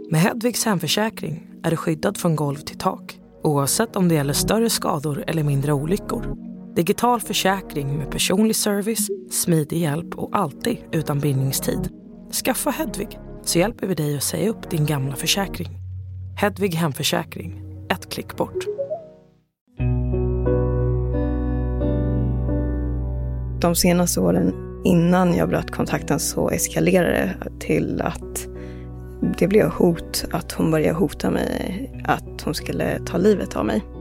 Med Hedvigs hemförsäkring är du skyddad från golv till tak, oavsett om det gäller större skador eller mindre olyckor. Digital försäkring med personlig service, smidig hjälp och alltid utan bindningstid. Skaffa Hedvig så hjälper vi dig att säga upp din gamla försäkring. Hedvig hemförsäkring, ett klick bort. De senaste åren innan jag bröt kontakten så eskalerade det till att det blev hot, att hon började hota mig, att hon skulle ta livet av mig.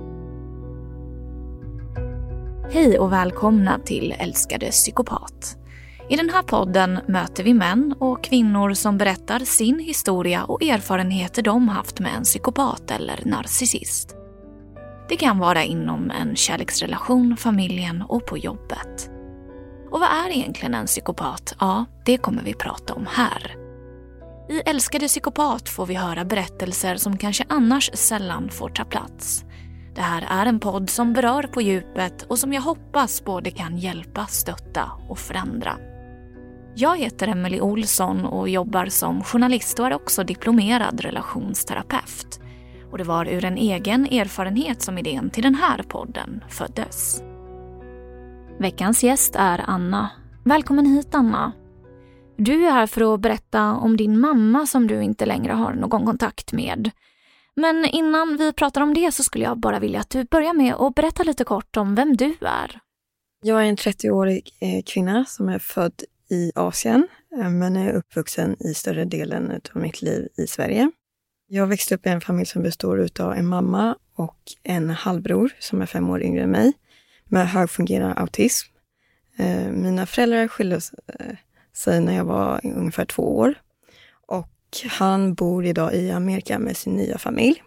Hej och välkomna till Älskade psykopat. I den här podden möter vi män och kvinnor som berättar sin historia och erfarenheter de haft med en psykopat eller narcissist. Det kan vara inom en kärleksrelation, familjen och på jobbet. Och vad är egentligen en psykopat? Ja, det kommer vi prata om här. I Älskade psykopat får vi höra berättelser som kanske annars sällan får ta plats. Det här är en podd som berör på djupet och som jag hoppas både kan hjälpa, stötta och förändra. Jag heter Emelie Olsson och jobbar som journalist och är också diplomerad relationsterapeut. Och det var ur en egen erfarenhet som idén till den här podden föddes. Veckans gäst är Anna. Välkommen hit, Anna. Du är här för att berätta om din mamma som du inte längre har någon kontakt med. Men innan vi pratar om det så skulle jag bara vilja att du börjar med att berätta lite kort om vem du är. Jag är en 30-årig kvinna som är född i Asien men är uppvuxen i större delen av mitt liv i Sverige. Jag växte upp i en familj som består av en mamma och en halvbror som är 5 år yngre än mig med högfungerande autism. Mina föräldrar skilde sig när jag var ungefär 2 år. Och han bor idag i Amerika med sin nya familj.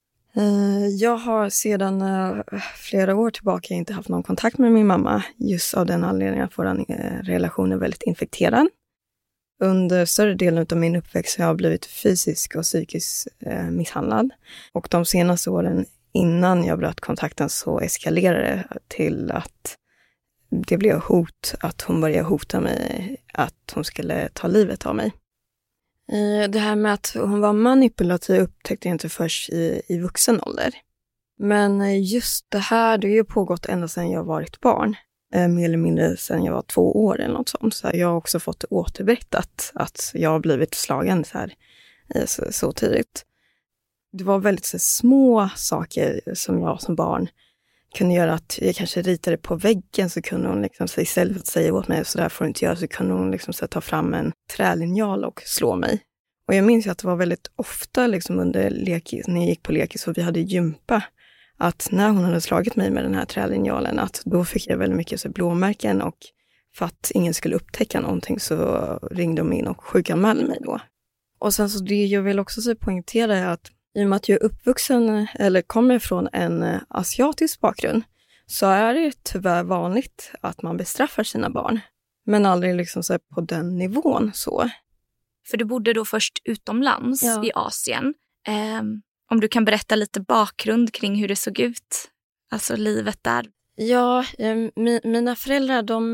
Jag har sedan flera år tillbaka inte haft någon kontakt med min mamma. Just av den anledningen att vår relation är väldigt infekterad. Under större delen av min uppväxt har jag blivit fysiskt och psykiskt misshandlad. Och de senaste åren innan jag bröt kontakten så eskalerade det till att det blev hot, att hon började hota mig, att hon skulle ta livet av mig. Det här med att hon var manipulativ upptäckte jag inte först i vuxen ålder. Men just det här, det har ju pågått ända sedan jag varit barn. Mer eller mindre sedan jag var 2 år eller något sånt. Så jag har också fått återberättat att jag har blivit slagen så tidigt. Det var väldigt små saker som jag som barn kunde göra, att jag kanske ritade på väggen, så kunde hon liksom, så istället för att säga åt mig så där får du inte göra, så kunde hon liksom, så ta fram en trälinjal och slå mig. Och jag minns att det var väldigt ofta liksom, under lekis, när jag gick på lekis och vi hade gympa, att när hon hade slagit mig med den här trälinjalen, att då fick jag väldigt mycket blåmärken, och för att ingen skulle upptäcka någonting så ringde de in och sjukanmälde mig då. Och sen så det jag vill också poängtera är att i och med att jag är uppvuxen eller kommer från en asiatisk bakgrund så är det tyvärr vanligt att man bestraffar sina barn. Men aldrig liksom så på den nivån så. För du bodde då först utomlands i Asien. Om du kan berätta lite bakgrund kring hur det såg ut, alltså livet där. Ja, mina föräldrar de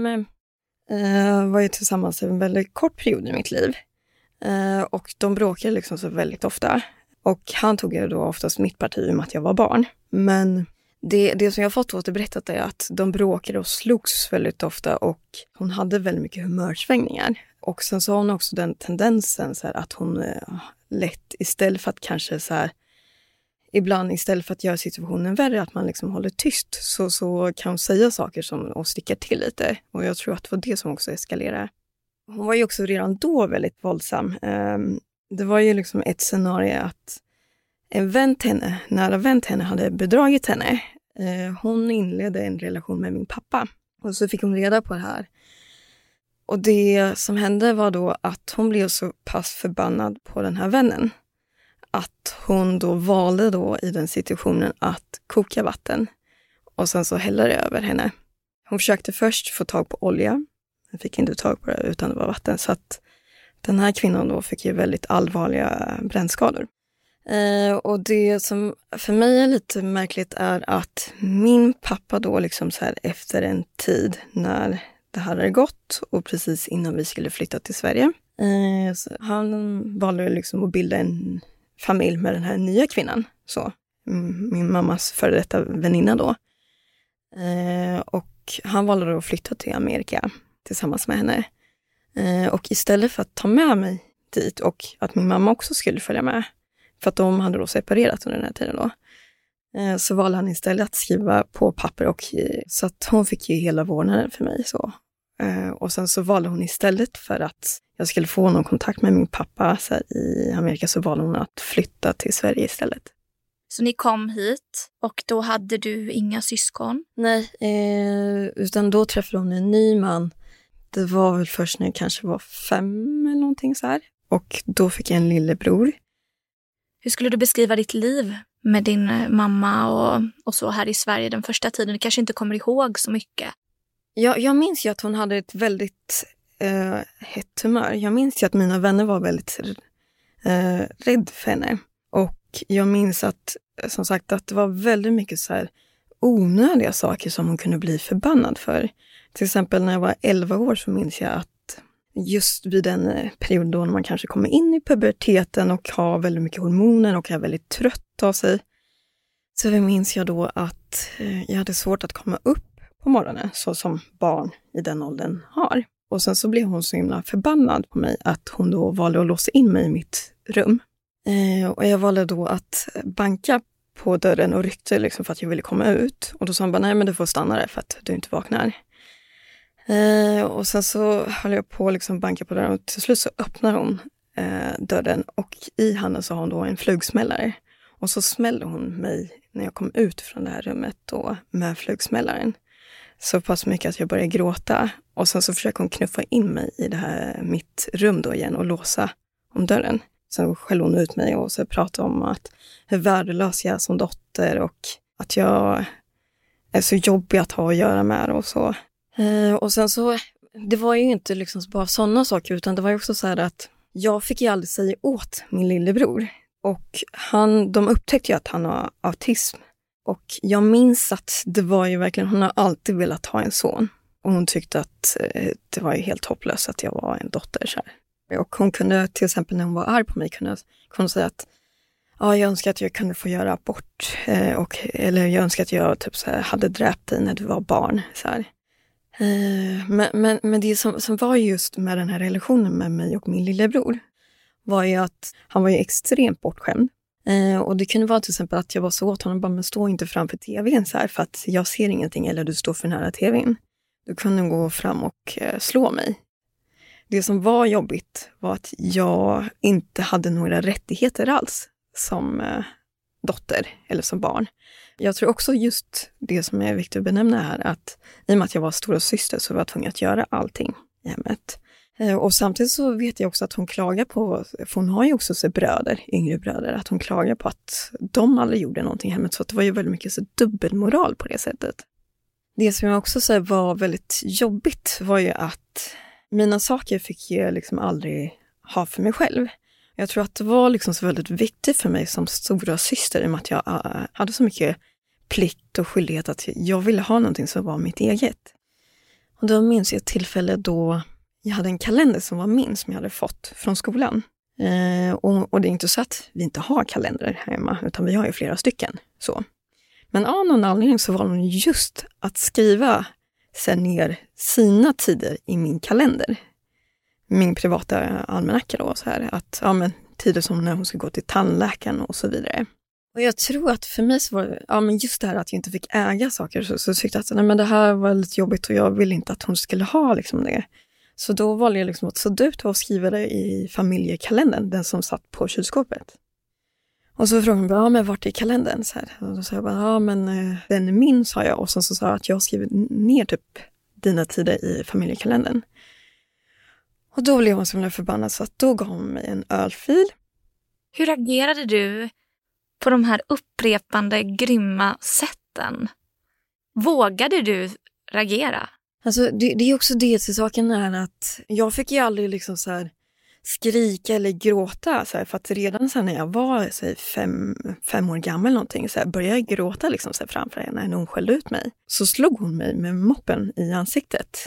var ju tillsammans en väldigt kort period i mitt liv. Och de bråkade liksom så väldigt ofta. Och han tog ju då oftast mitt parti om att jag var barn. Men det som jag har fått återberättat är att de bråkade och slogs väldigt ofta. Och hon hade väldigt mycket humörsvängningar. Och sen så har hon också den tendensen så här, att hon lätt istället för att kanske så här, ibland istället för att göra situationen värre, att man liksom håller tyst, så kan hon säga saker som och stickar till lite. Och jag tror att det var det som också eskalerade. Hon var ju också redan då väldigt våldsam. Det var ju liksom ett scenario att en vän till henne, nära vän till henne, hade bedragit henne. Hon inledde en relation med min pappa. Och så fick hon reda på det här. Och det som hände var då att hon blev så pass förbannad på den här vännen, att hon då valde då i den situationen att koka vatten och sen så hälla det över henne. Hon försökte först få tag på olja. Jag fick inte tag på det utan det var vatten. Så att den här kvinnan då fick ju väldigt allvarliga brännskador. Och det som för mig är lite märkligt är att min pappa då liksom så här efter en tid när det här hade gått och precis innan vi skulle flytta till Sverige. Så han valde liksom att bilda en familj med den här nya kvinnan. Så, min mammas före detta väninna då. Och han valde då att flytta till Amerika tillsammans med henne. Och istället för att ta med mig dit och att min mamma också skulle följa med, för att de hade då separerat under den här tiden då, så valde han istället att skriva på papper, och så att hon fick ju hela vårdnaden för mig. Så. Och sen så valde hon istället för att jag skulle få någon kontakt med min pappa så här, i Amerika, så valde hon att flytta till Sverige istället. Så ni kom hit och då hade du inga syskon? Nej, utan då träffade hon en ny man. Det var väl först när jag kanske var 5 eller någonting så här. Och då fick jag en lillebror. Hur skulle du beskriva ditt liv med din mamma och så här i Sverige den första tiden? Du kanske inte kommer ihåg så mycket. Jag minns ju att hon hade ett väldigt hett humör. Jag minns ju att mina vänner var väldigt rädd för henne. Och jag minns att, som sagt, att det var väldigt mycket så här onödiga saker som hon kunde bli förbannad för. Till exempel när jag var 11 år så minns jag att just vid den period då man kanske kommer in i puberteten och har väldigt mycket hormoner och är väldigt trött av sig. Så minns jag då att jag hade svårt att komma upp på morgonen, så som barn i den åldern har. Och sen så blev hon så himla förbannad på mig att hon då valde att låsa in mig i mitt rum. Och jag valde då att banka på dörren och ryckte liksom för att jag ville komma ut. Och då sa hon bara, nej men du får stanna där för att du inte vaknar. Och sen så höll jag på liksom banka på dörren, och till slut så öppnar hon dörren, och i handen så har hon då en flugsmällare. Och så smällde hon mig när jag kom ut från det här rummet då med flugsmällaren. Så pass mycket att jag började gråta. Och sen så försöker hon knuffa in mig i det här mitt rum då igen och låsa om dörren. Sen skällde hon ut mig och så pratade om att hur värdelös jag är som dotter och att jag är så jobbig att ha att göra med och så. Och sen så, det var ju inte liksom bara sådana saker, utan det var ju också så här att jag fick ju aldrig säga åt min lillebror. Och de upptäckte ju att han har autism. Och jag minns att det var ju verkligen, hon har alltid velat ha en son. Och hon tyckte att det var ju helt hopplöst att jag var en dotter så här. Och hon kunde till exempel när hon var arg på mig kunde hon säga att ja, jag önskar att jag kunde få göra abort. Eller jag önskar att jag typ så här, hade dräpt dig när du var barn. Så här. Men det som var just med den här relationen med mig och min lillebror var ju att han var ju extremt bortskämd. Och det kunde vara till exempel att jag var så åt honom, bara, men stå inte framför tvn så här för att jag ser ingenting, eller du står för nära tvn. Du kunde gå fram och slå mig. Det som var jobbigt var att jag inte hade några rättigheter alls som dotter eller som barn. Jag tror också just det som är viktigt att benämna här, att i och med att jag var stora syster så var jag tvungen att göra allting i hemmet. Och samtidigt så vet jag också att hon klagar på, för hon har ju också så bröder, yngre bröder, att hon klagar på att de aldrig gjorde någonting i hemmet, så att det var ju väldigt mycket så dubbelmoral på det sättet. Det som jag också så var väldigt jobbigt var ju att mina saker fick jag liksom aldrig ha för mig själv. Jag tror att det var liksom så väldigt viktigt för mig som stora syster, i och med att jag hade så mycket plikt och skyldighet att jag ville ha någonting som var mitt eget. Och då minns jag ett tillfälle då jag hade en kalender som var min, som jag hade fått från skolan. Och det är inte så att vi inte har kalendrar hemma, utan vi har ju flera stycken. Så. Men av någon anledning så var hon just att skriva sen ner sina tider i min kalender. Min privata almanacka då, så här, att ja, men tider som när hon ska gå till tandläkaren och så vidare. Och jag tror att för mig så var det, ja, men just det här att jag inte fick äga saker, så tyckte jag att nej, men det här var lite jobbigt och jag ville inte att hon skulle ha liksom det. Så då valde jag liksom att sudda ut och skriva det i familjekalendern, den som satt på kylskåpet. Och så frågade hon, ja men vart är kalendern? Så här. Och då sa jag bara, ja men den är min, sa jag. Och sen så sa jag att jag skrivit ner typ dina tider i familjekalendern. Och då blev hon så himla förbannad, så att då gav hon mig en ölfil. Hur reagerade du på de här upprepande grymma sätten? Vågade du reagera? Alltså det är också det till saken är att jag fick ju aldrig liksom så här skrika eller gråta så här, för att redan så här, när jag var så här, fem år gammal någonting, så här, började jag gråta liksom, så här, framför henne när hon skällde ut mig. Så slog hon mig med moppen i ansiktet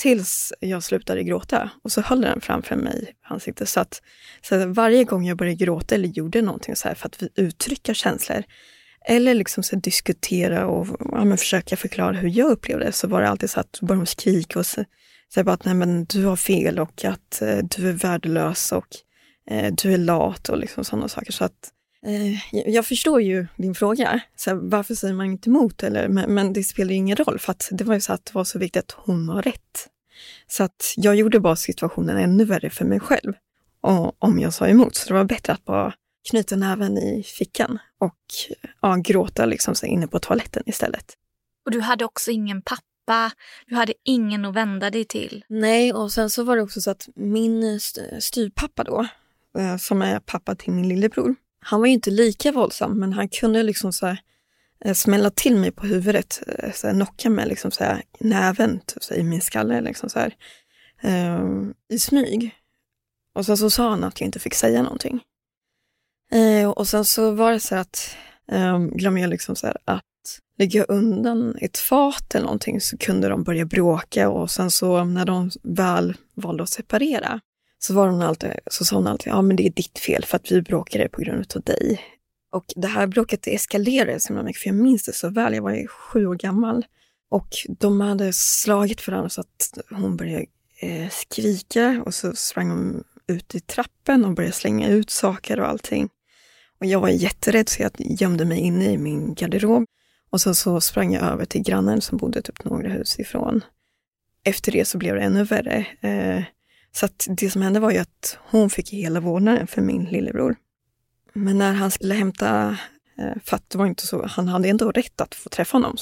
tills jag slutade gråta. Och så höll den framför mig i ansiktet. Så att varje gång jag började gråta eller gjorde någonting så här för att uttrycka känslor eller liksom så diskutera och försöka förklara hur jag upplevde det, så var det alltid så att började skrika och säga bara att nej, men du har fel och att du är värdelös och du är lat och liksom sådana saker. Så att jag förstår ju din fråga. Så här, varför säger man inte emot? Men det spelar ju ingen roll, för att det var ju så att det var så viktigt att hon har rätt. Så att jag gjorde bara situationen ännu värre för mig själv om jag sa emot. Så det var bättre att bara knyta näven i fickan och gråta liksom så inne på toaletten istället. Och du hade också ingen pappa, du hade ingen att vända dig till. Nej, och sen så var det också så att min styvpappa då, som är pappa till min lillebror, han var ju inte lika våldsam, men han kunde liksom så här, smälla till mig på huvudet, så här, knocka mig liksom så här, näven typ, så här, i min skalle liksom så här, i smyg. Och sen så sa han att jag inte fick säga någonting. Och sen så var det så att glömde jag liksom så här, att lägga undan ett fat eller någonting, så kunde de börja bråka, och sen så när de väl valde att separera så sa hon alltid, ja men det är ditt fel för att vi bråkade på grund av dig. Och det här bråket eskalerade så mycket, för jag minns det så väl. Jag var ju 7 år gammal och de hade slagit för varandra så att hon började skrika, och så sprang hon ut i trappen och började slänga ut saker och allting. Och jag var jätterädd, så jag gömde mig inne i min garderob. Och sen så sprang jag över till grannen som bodde typ några hus ifrån. Efter det så blev det ännu värre. Så att det som hände var ju att hon fick hela vårdnaden för min lillebror. Men när han skulle hämta, för att det var inte så, han hade ändå rätt att få träffa honom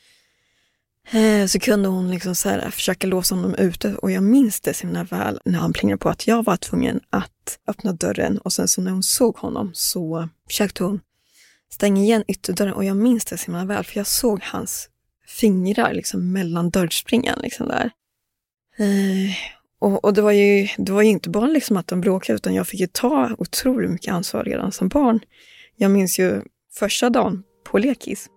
så kunde hon liksom så här försöka låsa honom ute. Och jag minns det så väl när han plingade på att jag var tvungen att öppna dörren. Och sen så när hon såg honom så försökte hon stänga igen ytterdörren. Och jag minns det så väl, för jag såg hans fingrar liksom mellan dörrspringan liksom där. Och det var ju inte bara liksom att de bråkade, utan jag fick ju ta otroligt mycket ansvar redan som barn. Jag minns ju första dagen på lekis.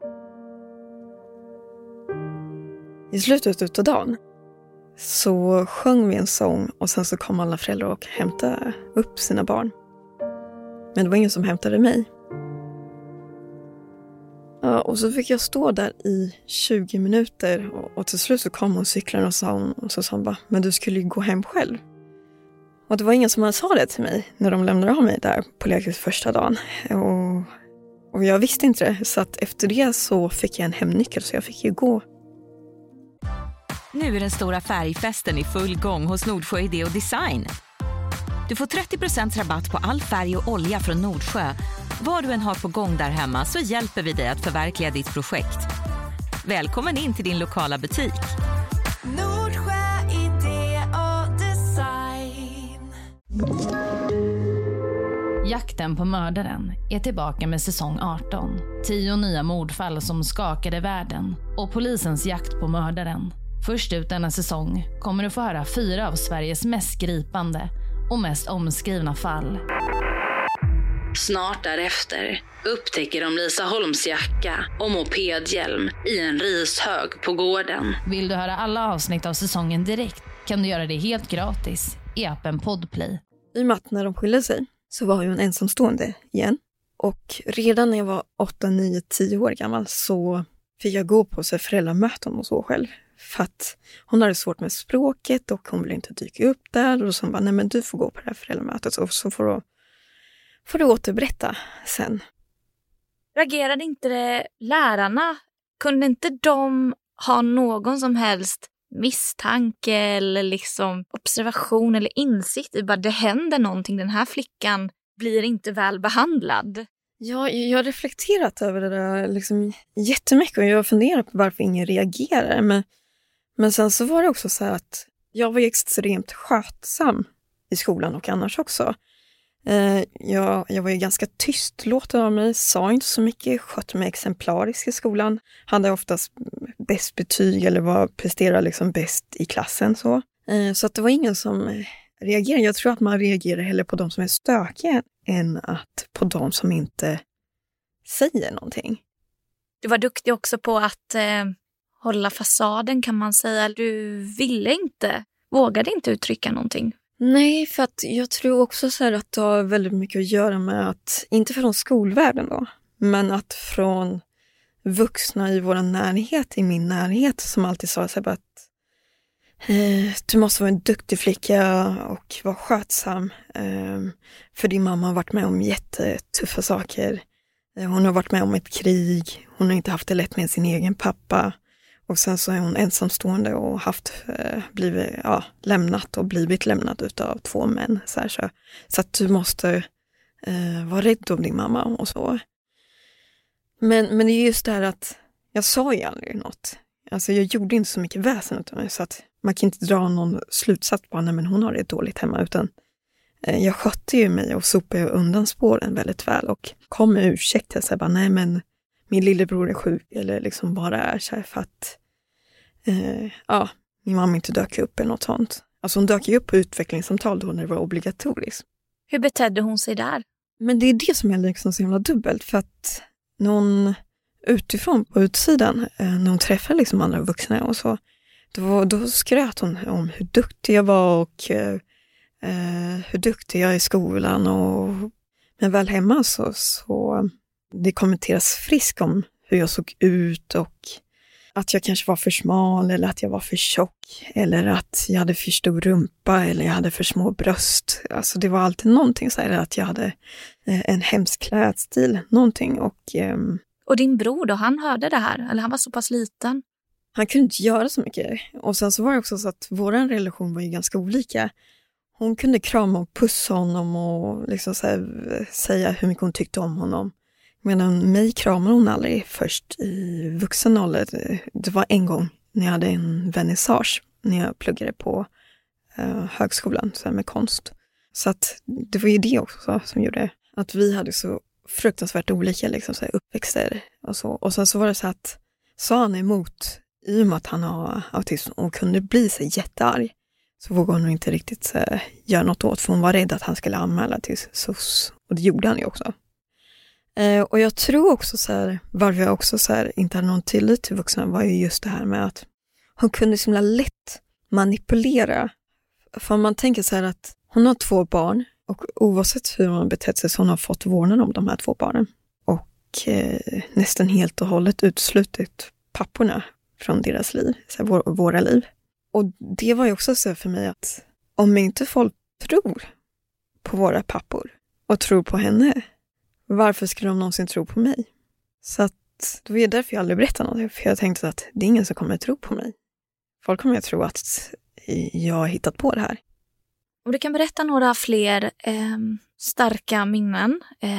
I slutet av dagen så sjöng vi en sång, och sen så kom alla föräldrar och hämtade upp sina barn. Men det var ingen som hämtade mig. Ja, och så fick jag stå där i 20 minuter och till slut så kom hon cyklaren och så sa hon bara, men du skulle ju gå hem själv. Och det var ingen som hade sa det till mig när de lämnade av mig där på lekis första dagen. Och jag visste inte det, så att efter det så fick jag en hemnyckel, så jag fick ju gå. Nu är den stora färgfesten i full gång hos Nordsjö Idé och Design. Du får 30% rabatt på all färg och olja från Nordsjö. Vad du än har på gång där hemma så hjälper vi dig att förverkliga ditt projekt. Välkommen in till din lokala butik. Nordsjö Idé och Design. Jakten på mördaren är tillbaka med säsong 18. 10 nya mordfall som skakade världen och polisens jakt på mördaren. Först ut denna säsong kommer du få höra 4 av Sveriges mest gripande och mest omskrivna fall. Snart därefter upptäcker de Lisa Holms jacka och mopedhjälm i en rishög på gården. Vill du höra alla avsnitt av säsongen direkt kan du göra det helt gratis i appen Podplay. I och med att när de skilde sig så var hon ensamstående igen. Och redan när jag var 8, 9, 10 år gammal så fick jag gå på sig föräldramöten och så själv. För att hon hade svårt med språket och hon ville inte dyka upp där. Och så bara, nej men du får gå på det här föräldramötet och så får du återberätta sen. Reagerade inte lärarna? Kunde inte de ha någon som helst misstanke eller liksom observation eller insikt i bara det händer någonting, den här flickan blir inte väl behandlad? Ja, jag har reflekterat över det där liksom jättemycket och jag har funderat på varför ingen reagerar. Men sen så var det också så här att jag var extremt skötsam i skolan och annars också. Jag var ju ganska tystlåten av mig, sa inte så mycket, skötte mig exemplariskt i skolan. Hade oftast bäst betyg eller presterade liksom bäst i klassen. Så att det var ingen som reagerade. Jag tror att man reagerar hellre på de som är stökiga än att på de som inte säger någonting. Du var duktig också på att hålla fasaden kan man säga. Du vågade inte uttrycka någonting. Nej, för att jag tror också så här att det har väldigt mycket att göra med att, inte från skolvärlden då, men att från vuxna i vår närhet, i min närhet, som alltid sa så här att du måste vara en duktig flicka och vara skötsam. För din mamma har varit med om jättetuffa saker. Hon har varit med om ett krig. Hon har inte haft det lätt med sin egen pappa. Och sen så är hon ensamstående och blivit lämnat och blivit lämnad utav 2 män. Så att du måste vara rädd om din mamma och så. Men det är just det här att jag sa ju aldrig något. Alltså jag gjorde inte så mycket väsen utav mig, så att man kan inte dra någon slutsats på men hon har det dåligt hemma, utan jag skötte ju mig och sopade undan spåren väldigt väl och kom med ursäkter så bara nej men min lillebror är sjuk, eller liksom bara är så här för att min mamma inte dök upp eller något sånt. Alltså hon dök ju upp på utvecklingssamtal då när det var obligatoriskt. Hur betedde hon sig där? Men det är det som är liksom så himla dubbelt, för att någon utifrån på utsidan, när hon träffade liksom andra vuxna och så, då skröt hon om hur duktig jag var och hur duktig jag är i skolan, men väl hemma så det kommenteras friskt om hur jag såg ut och att jag kanske var för smal eller att jag var för tjock eller att jag hade för stor rumpa eller jag hade för små bröst. Alltså det var alltid någonting så här, att jag hade en hemsk klädstil, någonting. Och din bror då, han hörde det här? Eller han var så pass liten? Han kunde inte göra så mycket. Och sen så var det också så att vår relation var ju ganska olika. Hon kunde krama och pussa honom och liksom så här, säga hur mycket hon tyckte om honom. Medan mig kramade hon aldrig först i vuxen ålder. Det var en gång när jag hade en vernissage när jag pluggade på högskolan så här med konst. Så att det var ju det också som gjorde att vi hade så fruktansvärt olika liksom, så här, uppväxter och så. Och sen så var det så att sa han emot i och med att han har autism och kunde bli så jättearg, så vågade hon inte riktigt göra något åt, för hon var rädd att han skulle anmäla till SOS. Och det gjorde han ju också. Och jag tror också så här, varför jag också så här, inte hade någon tillit till vuxna, var ju just det här med att hon kunde så himla lätt manipulera. För man tänker så här att hon har 2 barn och oavsett hur hon betett sig så hon har fått vårdnaden om de här 2 barnen. Och nästan helt och hållet utslutit papporna från deras liv, så här, våra liv. Och det var ju också så för mig att om inte folk tror på våra pappor och tror på henne, varför skulle de någonsin tro på mig? Så att det var därför jag aldrig berättade något. För jag tänkte att det är ingen som kommer att tro på mig. Folk kommer att tro att jag har hittat på det här. Om du kan berätta några fler starka minnen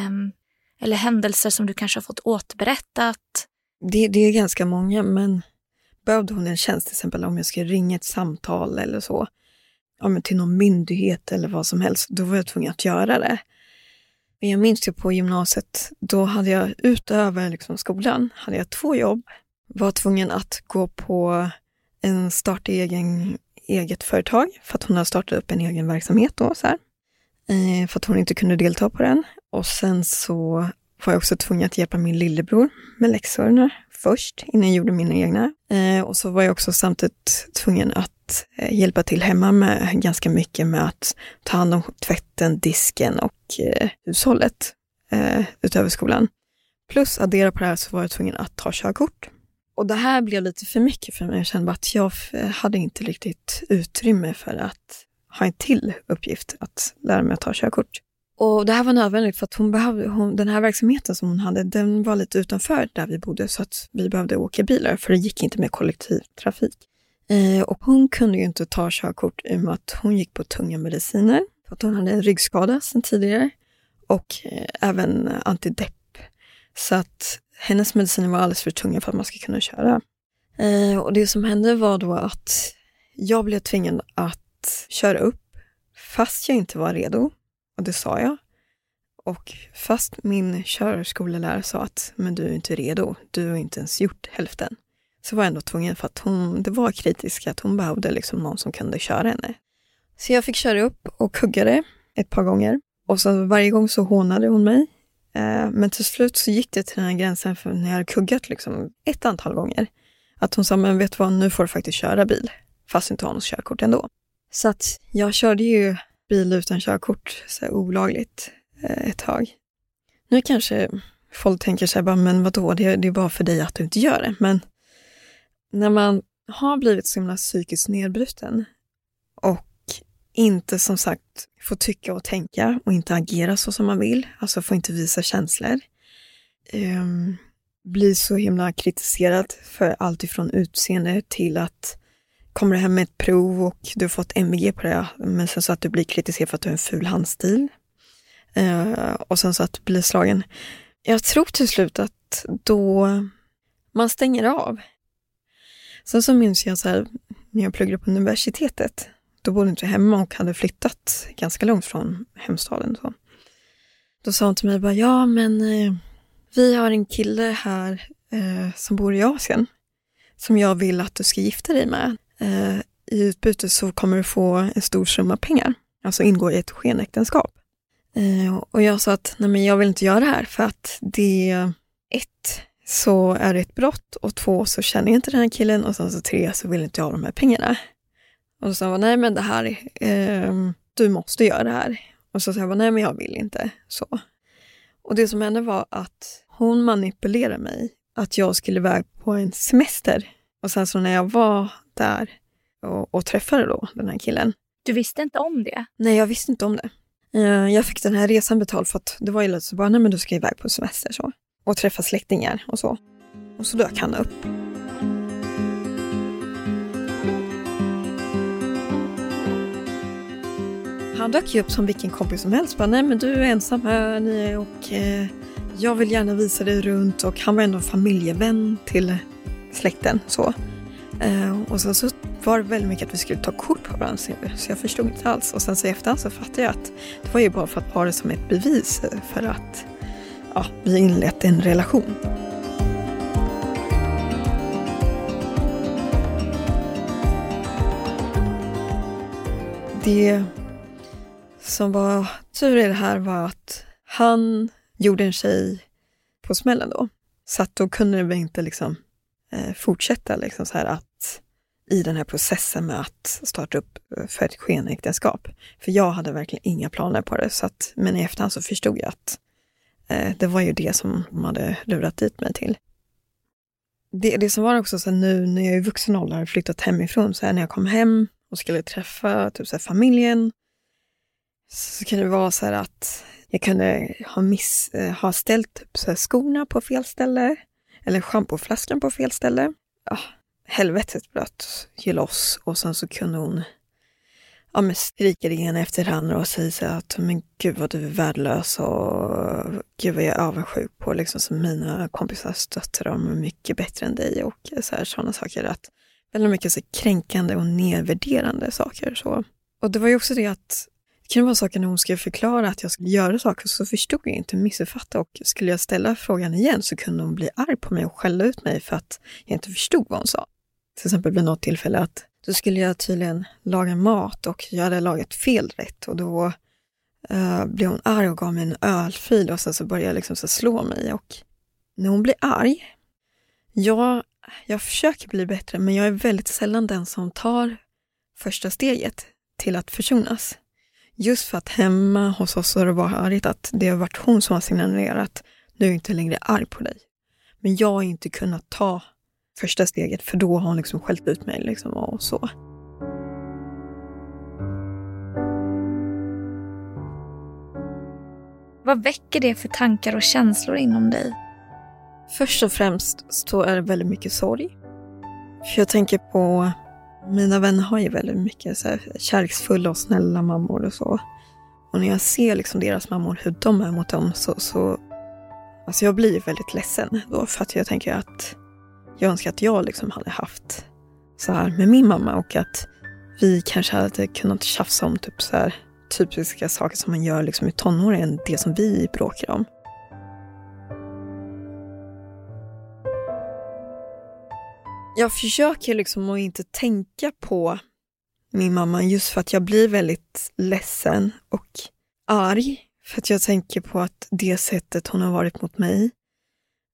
eller händelser som du kanske har fått återberättat. Det är ganska många, men behövde hon en tjänst till exempel om jag ska ringa ett samtal eller så. Till någon myndighet eller vad som helst. Då var jag tvungen att göra det. Men jag minns ju på gymnasiet, då hade jag utöver liksom skolan, hade jag 2 jobb. Var tvungen att gå på en eget företag för att hon hade startat upp en egen verksamhet då så här. För att hon inte kunde delta på den. Och sen så var jag också tvungen att hjälpa min lillebror med läxorna först innan jag gjorde mina egna. Och så var jag också samtidigt tvungen att hjälpa till hemma med ganska mycket med att ta hand om tvätten, disken och hushållet utöver skolan. Plus addera på det här så var jag tvungen att ta körkort. Och det här blev lite för mycket för mig. Jag kände bara att jag hade inte riktigt utrymme för att ha en till uppgift att lära mig att ta körkort. Och det här var nödvändigt för att den här verksamheten som hon hade, den var lite utanför där vi bodde, så att vi behövde åka bilar för det gick inte med kollektivtrafik. Och hon kunde ju inte ta körkort i och med att hon gick på tunga mediciner. För att hon hade en ryggskada sedan tidigare och även antidepp. Så att hennes mediciner var alldeles för tunga för att man ska kunna köra. Och det som hände var då att jag blev tvingad att köra upp fast jag inte var redo. Och det sa jag. Och fast min körskolelärare sa att men du är inte redo, du har inte ens gjort hälften. Så var jag ändå tvungen för att det var kritiskt att hon behövde liksom någon som kunde köra henne. Så jag fick köra upp och hugga det ett par gånger. Och så varje gång så hånade hon mig. Men till slut så gick det till den här gränsen för när jag hade kuggat liksom ett antal gånger. Att hon sa, men vet du vad, nu får du faktiskt köra bil. Fast inte har något körkort ändå. Så att jag körde ju bil utan körkort så olagligt ett tag. Nu kanske folk tänker sig bara, men vadå, det är bara för dig att du inte gör det. Men när man har blivit så himla psykiskt nedbruten och inte som sagt får tycka och tänka och inte agera så som man vill, alltså får inte visa känslor, blir så himla kritiserad för allt ifrån utseende till att kommer du hem med ett prov och du har fått MVG på det, men sen så att du blir kritiserad för att du har en ful handstil. Och sen så att du blir slagen. Jag tror till slut att då man stänger av. Sen så minns jag så här, när jag pluggade på universitetet, då bodde inte hemma och hade flyttat ganska långt från hemstaden. Så. Då sa hon till mig bara, ja men vi har en kille här som bor i Asien som jag vill att du ska gifta dig med. I utbyte så kommer du få en stor summa pengar, alltså ingå i ett skenäktenskap. Och jag sa att nej, men jag vill inte göra det här för att det 1 så är det ett brott och 2 så känner jag inte den här killen och sen så 3 så vill inte jag ha de här pengarna. Och så sa jag, nej men det här, du måste göra det här. Och så sa jag, nej men jag vill inte. Så. Och det som hände var att hon manipulerade mig att jag skulle iväg på en semester. Och sen så när jag var där och träffade då den här killen. Du visste inte om det? Nej, jag visste inte om det. Jag fick den här resan betald för att det var ju lite så bara, nej men du ska iväg på semester så. Och träffa släktingar och så. Och så dök han upp. Han dök ju upp som vilken kompis som helst. Bara, nej men du är ensam här och jag vill gärna visa dig runt. Och han var ändå en familjevän till släkten så. Och sen så var det väldigt mycket att vi skulle ta kort på varandra, så jag förstod inte alls. Och sen så efterhand så fattade jag att det var ju bara för att ha det som ett bevis för att vi inlett en relation. Det som var tur i det här var att han gjorde en tjej på smällen då. Så att då kunde vi inte liksom fortsätta liksom så här att i den här processen med att starta upp för ett skenäktenskap. För jag hade verkligen inga planer på det. Så att, men i efterhand så förstod jag att det var ju det som de hade lurat dit mig till. Det som var också så nu när jag är i vuxen ålder har flyttat hemifrån. Så här, när jag kom hem och skulle träffa typ så här, familjen. Så kan det vara så här att jag kunde ha ställt typ så här, skorna på fel ställe. Eller schampoflaskan på fel ställe. Helvetet bröt ge loss. Och sen så kunde hon skrika det ena efter det andra och säga så att men gud vad du är värdelös och gud vad jag är avundsjuk på liksom som mina kompisar stöttar dem är mycket bättre än dig och så här, sådana saker. Att väldigt mycket så kränkande och nedvärderande saker. Så. Och det var ju också det att det kunde vara saker när hon skulle förklara att jag skulle göra saker så förstod jag inte, missuppfatta och skulle jag ställa frågan igen så kunde hon bli arg på mig och skälla ut mig för att jag inte förstod vad hon sa. Till exempel blev något tillfälle att då skulle jag tydligen laga mat och jag hade lagat fel rätt och då blev hon arg och gav mig en ölfil och sen så började jag liksom så slå mig och när hon blir arg, jag försöker bli bättre men jag är väldigt sällan den som tar första steget till att försonas. Just för att hemma hos oss har det varit att det har varit hon som har signalerat nu är jag inte längre arg på dig. Men jag har inte kunnat ta första steget för då har hon liksom skällt ut mig liksom och så. Vad väcker det för tankar och känslor inom dig? Först och främst så är det väldigt mycket sorg. För jag tänker på mina vänner har ju väldigt mycket så här kärleksfulla och snälla mammor och så. Och när jag ser liksom deras mammor, hur de är mot dem så alltså jag blir väldigt ledsen då för att jag tänker att jag önskar att jag liksom hade haft så här med min mamma och att vi kanske hade kunnat tjafsa om typ så här typiska saker som man gör liksom i tonåren, det som vi bråkar om. Jag försöker liksom att inte tänka på min mamma just för att jag blir väldigt ledsen och arg. För att jag tänker på att det sättet hon har varit mot mig,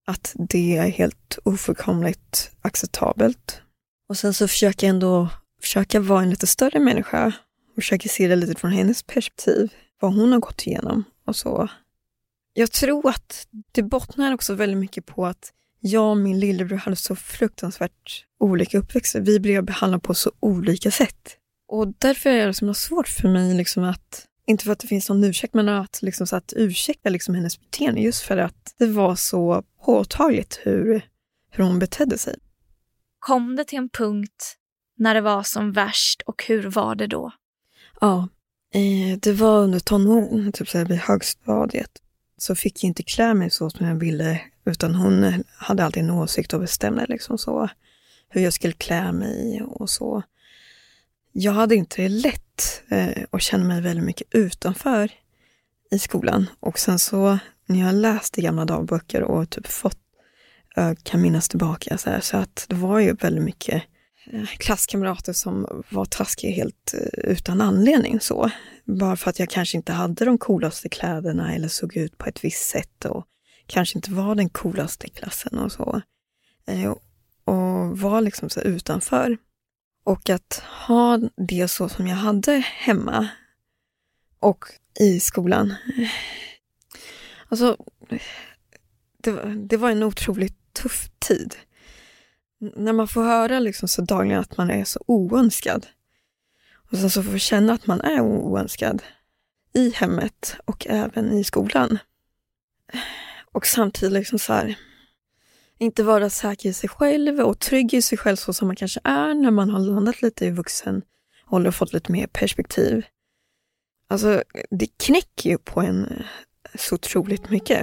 att det är helt ofullkomligt acceptabelt. Och sen så försöker jag ändå vara en lite större människa och försöker se det lite från hennes perspektiv, vad hon har gått igenom och så. Jag tror att det bottnar också väldigt mycket på att jag och min lillebror hade så fruktansvärt olika uppväxter. Vi blev behandlade på så olika sätt. Och därför är det så svårt för mig liksom att, inte för att det finns någon ursäkt, men att, liksom, så att ursäkta liksom hennes beteende, just för att det var så påtagligt hur hon betedde sig. Kom det till en punkt när det var som värst och hur var det då? Ja, det var under tonåren, typ så här vid högstadiet. Så fick jag inte klä mig så som jag ville, utan hon hade alltid en åsikt och bestämde liksom så hur jag skulle klä mig och så. Jag hade inte det lätt och kände mig väldigt mycket utanför i skolan. Och sen så när jag läste gamla dagböcker och typ kan minnas tillbaka så att det var ju väldigt mycket klasskamrater som var taskiga helt utan anledning så. Bara för att jag kanske inte hade de coolaste kläderna eller såg ut på ett visst sätt och kanske inte var den coolaste i klassen och så. Och var liksom så utanför. Och att ha det så som jag hade hemma och i skolan. Alltså, det var en otroligt tuff tid. När man får höra liksom så dagligen att man är så oönskad. Och sen så får man känna att man är oönskad i hemmet och även i skolan. Och samtidigt liksom så här, inte vara säker i sig själv och trygg i sig själv så som man kanske är när man har landat lite i vuxen ålder och fått lite mer perspektiv. Alltså det knäcker ju på en så otroligt mycket.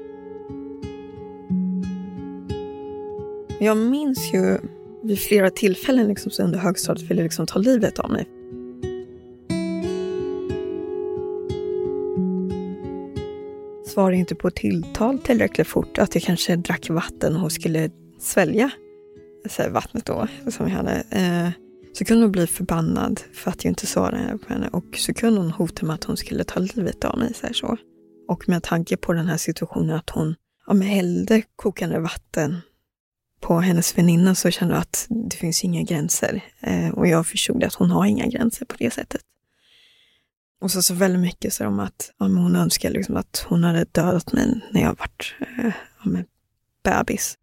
Jag minns ju vid flera tillfällen liksom, så under högstadiet ville liksom ta livet av mig. Svarade inte på tilltal tillräckligt fort, att jag kanske drack vatten och skulle svälja så här, vattnet då som jag hade. Så kunde hon bli förbannad för att jag inte svarade på henne, och så kunde hon hota med att hon skulle ta livet av mig. Så. Och med tanke på den här situationen att hon hällde kokande vatten på hennes väninna, så kände jag att det finns inga gränser. Och jag förstod att hon har inga gränser på det sättet. Och så väldigt mycket så om att hon önskar liksom att hon hade dödat mig när jag varit bebis.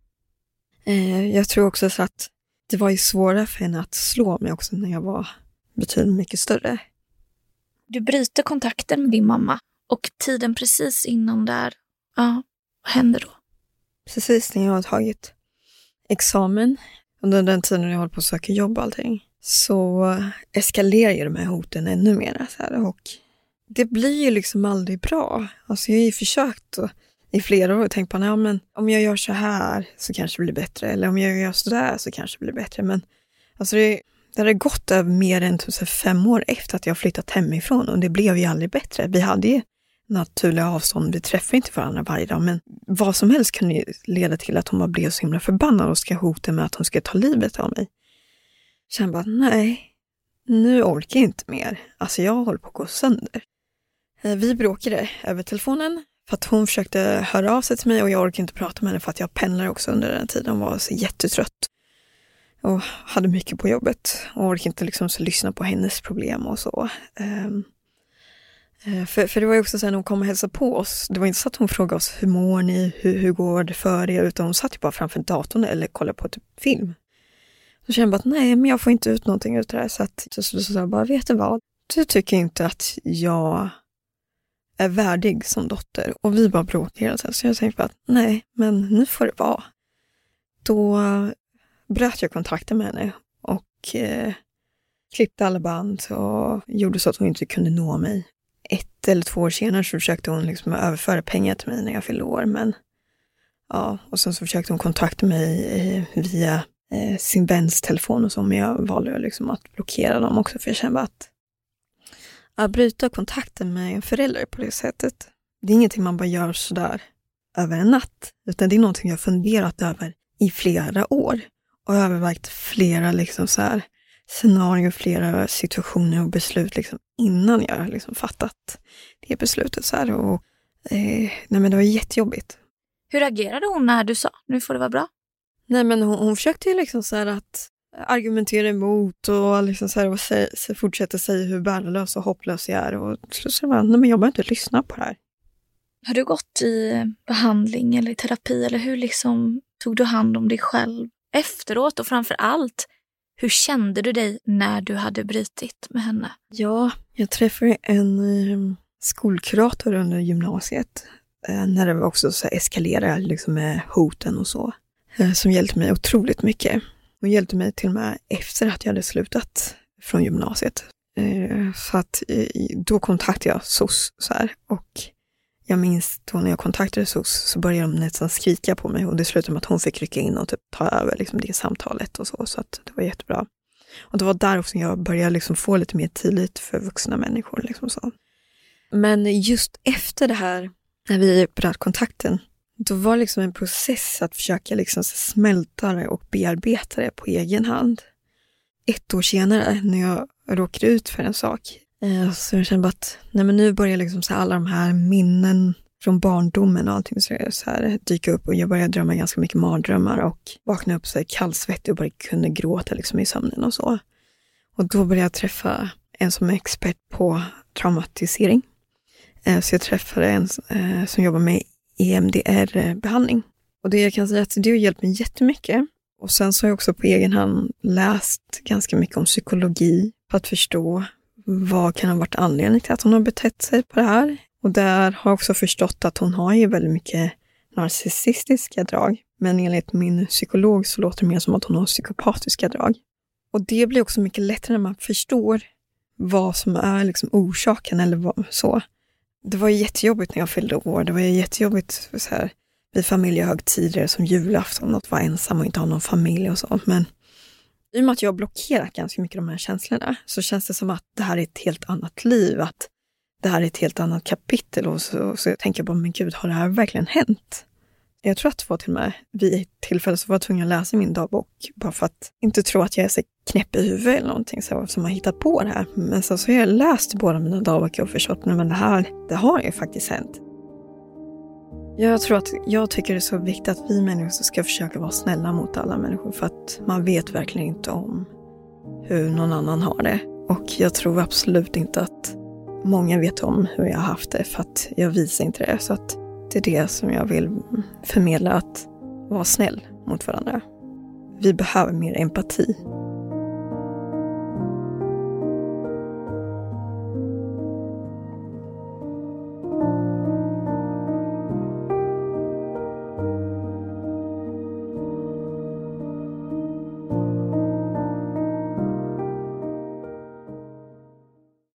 Jag tror också så att det var ju svårare för henne att slå mig också när jag var betydligt mycket större. Du bryter kontakten med din mamma och tiden precis innan där, vad händer då? Precis när jag har tagit examen, under den tiden jag håller på att söka jobb och allting, så eskalerar ju de här hoten ännu mer. Så här, och det blir ju liksom aldrig bra. Alltså jag har ju försökt i flera år och tänkt på, men om jag gör så här så kanske det blir bättre. Eller om jag gör så där så kanske det blir bättre. Men alltså det hade gått över mer än 5 år efter att jag flyttat hemifrån, och det blev ju aldrig bättre. Vi hade ju naturliga avstånd, vi träffade inte varandra varje dag, men vad som helst kunde ju leda till att hon bara blev så himla förbannad och ska hota med att hon ska ta livet av mig. Kände bara, nej, nu orkar jag inte mer. Alltså jag håller på att gå sönder. Vi bråkade över telefonen för att hon försökte höra av sig till mig, och jag orkade inte prata med henne för att jag pendlar också under den tiden och var så jättetrött. Och hade mycket på jobbet och orkade inte liksom så lyssna på hennes problem och så. För det var ju också så när hon kom och hälsade på oss. Det var inte så att hon frågade oss, hur mår ni? Hur går det för er? Utan hon satt ju bara framför datorn eller kollade på typ film. Så kände jag bara att nej, men jag får inte ut någonting ut det här. Så sa jag bara, vet du vad? Du tycker inte att jag är värdig som dotter. Och vi bara bråkade. Så jag tänkte bara att nej, men nu får det vara. Då bröt jag kontakten med henne och klippte alla band och gjorde så att hon inte kunde nå mig. 1 eller 2 år senare så försökte hon liksom överföra pengar till mig när jag fyllde år. Men ja, och sen så försökte hon kontakta mig via sin väns telefon och så, men jag valde liksom att blockera dem också, för jag kände att bryta kontakten med en förälder på det sättet, det är ingenting man bara gör sådär över en natt, utan det är någonting jag funderat över i flera år och övervägt flera liksom så här scenarier, flera situationer och beslut liksom innan jag liksom fattat det beslutet så här. Och nej, men det var jättejobbigt. Hur reagerade hon när du sa, nu får det vara bra? Nej, men hon försökte ju liksom så här att argumentera emot och liksom så här och fortsätta säga hur värdelös och hopplös jag är. Och så var nej, men jag behöver inte lyssna på det här. Har du gått i behandling eller i terapi, eller hur liksom tog du hand om dig själv efteråt? Och framför allt, hur kände du dig när du hade brutit med henne? Ja, jag träffade en skolkurator under gymnasiet. När det också så eskalerade liksom med hoten och så. Som hjälpte mig otroligt mycket. Hon hjälpte mig till och med efter att jag hade slutat från gymnasiet. Så att då kontaktade jag SOS så här. Och jag minns då när jag kontaktade SOS så började de nästan skrika på mig. Och det slutade med att hon fick rycka in och typ ta över liksom det samtalet och så. Så att det var jättebra. Och det var där också jag började liksom få lite mer tillit för vuxna människor. Liksom så. Men just efter det här, när vi bröt kontakten, då var det liksom en process att försöka liksom smälta det och bearbeta det på egen hand. 1 år senare, när jag råkade ut för en sak, så jag kände att nej, men nu börjar liksom så alla de här minnen från barndomen och allting så här dyka upp. Och jag började drömma ganska mycket mardrömmar och vakna upp så här kallsvettig och bara kunde gråta liksom i sömnen och så. Och då började jag träffa en som är expert på traumatisering. Så jag träffade en som jobbar med EMDR-behandling. Och det jag kan säga att det har hjälpt mig jättemycket. Och sen så har jag också på egen hand läst ganska mycket om psykologi för att förstå vad kan ha varit anledningen till att hon har betett sig på det här. Och där har jag också förstått att hon har ju väldigt mycket narcissistiska drag. Men enligt min psykolog så låter det mer som att hon har psykopatiska drag. Och det blir också mycket lättare när man förstår vad som är liksom orsaken eller vad så. Det var jättejobbigt när jag fyllde år. Det var jättejobbigt så här, vid familjehögtider som julafton att vara ensam och inte ha någon familj och så. Men i och med att jag har blockerat ganska mycket de här känslorna så känns det som att det här är ett helt annat liv. Att det här är ett helt annat kapitel. Och så jag tänker bara, men gud, har det här verkligen hänt? Jag tror att det var till och med vid ett tillfälle så var jag tvungen att läsa min dagbok bara för att inte tro att jag är så knäpp i huvudet eller någonting så, som har hittat på det här. Men så har jag läst båda mina dagböcker och förstått att det har ju faktiskt hänt. Jag tycker det är så viktigt att vi människor ska försöka vara snälla mot alla människor för att man vet verkligen inte om hur någon annan har det. Och jag tror absolut inte att många vet om hur jag har haft det för att jag visar inte det. Så att det är det som jag vill förmedla, att vara snäll mot varandra. Vi behöver mer empati.